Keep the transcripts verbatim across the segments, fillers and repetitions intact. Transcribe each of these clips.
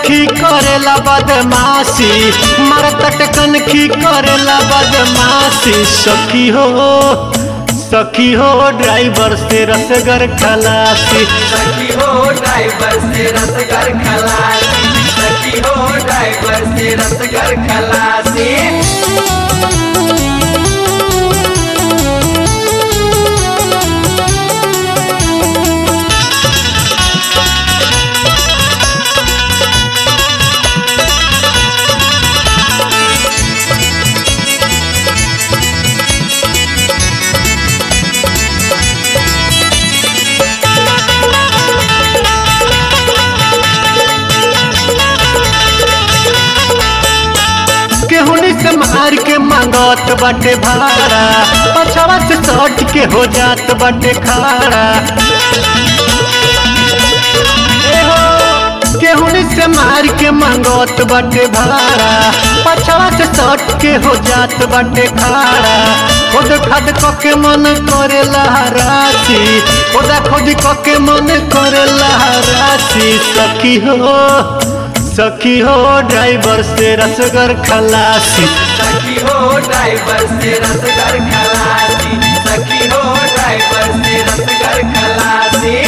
कनखी करेला बदमाशी, मारता कनखी करेला बदमाशी। सखी हो सखी हो ड्राइवर से रसगर खलासी, सखी हो ड्राइवर से रसगर खलासी, सखी हो ड्राइवर से रसगर खलासी। केहुनी से मार के मांगत बाटे भाड़ा, पछवा से सट के हो जात बाटे खाड़ा। केहुनी से मार के मांगत बाटे भाड़ा, पछवा से सट के हो जात बाटे खाड़ा। खुद खाद के मन करेला राशि, खुदा खुद के मन करेला राशि। सखी हो सखी हो ड्राइवर से रसगर खलासी, सखी हो ड्राइवर से रसगर खलासी, सखी हो ड्राइवर से रसगर खलासी।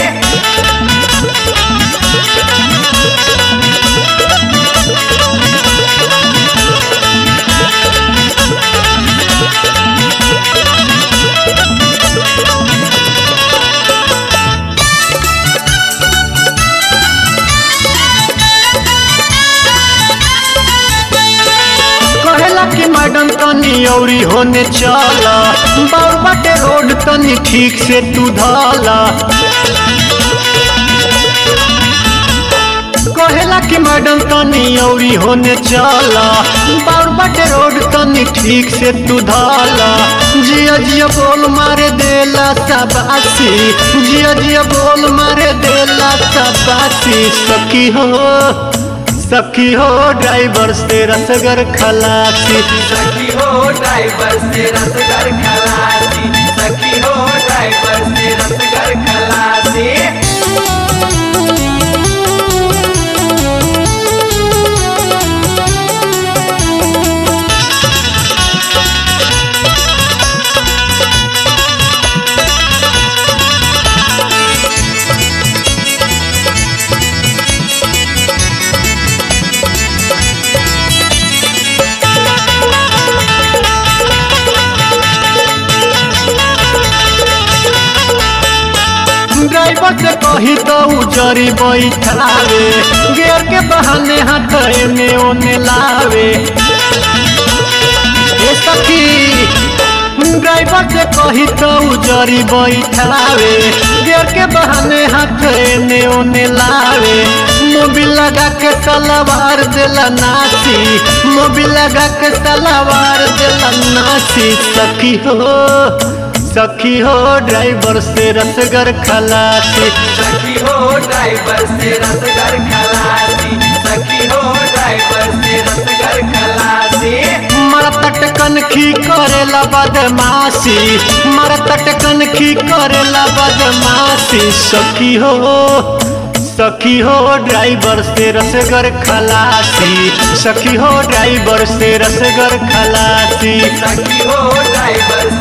कि मैडम तनी औरी होने चला, बार बाटे रोड तनी ठीक से तू धाला। कहेला कि मैडम तनी औरी होने चला, बार बाटे रोड तनी ठीक से तू धाला। जिया जिया बोल मारे देला शाबाशी, जिया जिया बोल मारे देला शाबाशी। सखी हो सखी हो ड्राइवर से रसगर खलासी, सखी हो ड्राइवर से रसगर खलासी, सखी हो ड्राइवर से रसगर खलासी। ड्राइवर से कही तो उजरी बैठावे, गेर के बहाने हाथ एने ओने लावे। ए सखी ड्राइवर से कही तो उजरी बैठावे, गेर के बहाने हाथ एने ओने लावे। मोबिल लगा के सलवार देला नासी, मोबिल लगा के सलवार देला नासी। सखी हो सखी हो ड्राइवर से रसगर खलासी, सखी हो ड्राइवर से रसगर खलासी, सखी हो ड्राइवर से रसगर खलासी। मरतट कनखी करेला बदमाशी, मरतट कनखी करेला बदमाशी। सखी हो सखी हो ड्राइवर से रसगर खलासी, सखी हो ड्राइवर से रसगर खलासी, सखी हो ड्राइवर